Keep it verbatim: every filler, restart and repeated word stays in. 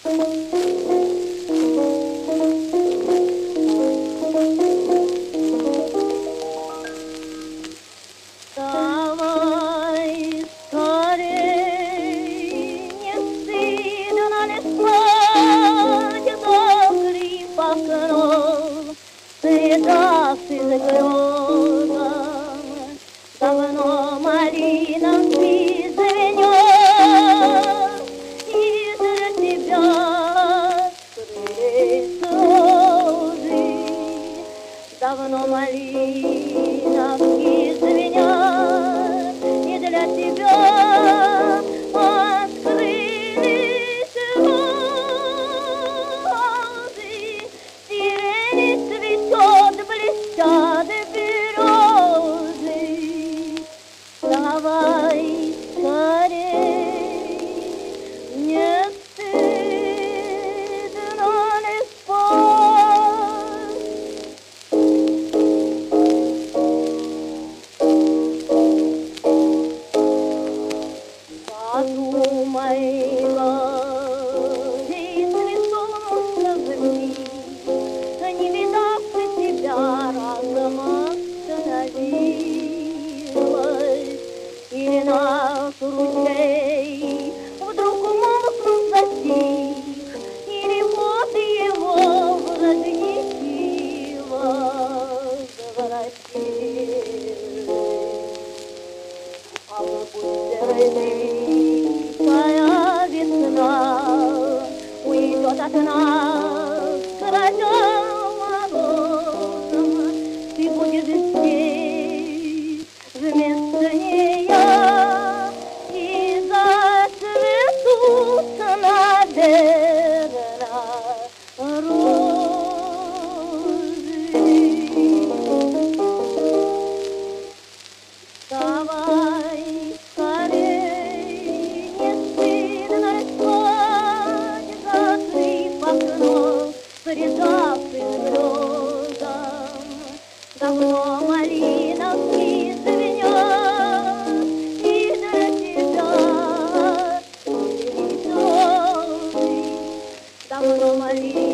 Давай скорей, не стыдно ли спать до грипа кров, стыдов из гроза. Давно малиновки звенят, и для тебя скрылись слезы. Давно малиновки звенят, и для тебя открылись розы. Сирени цветет, блестят березы. Давай скорей, не стыдно ли спать? Подумай-ка, ведь цветок любви, не видавши тебя, разом остановилась. Или наш ручей вдруг умолкнув затих, или вот его в родники возвратились. А вот пусть родничая весна уйдет от нас грозём морозом, ты будешь здесь вместо нее, и зацветут, наверно, розы. Давай скорей, не стыдно ли спать, закрыв окно, прижавшись грозам. Давно малиновки звенят, и для тебя скрылись слезы. Давно малиновки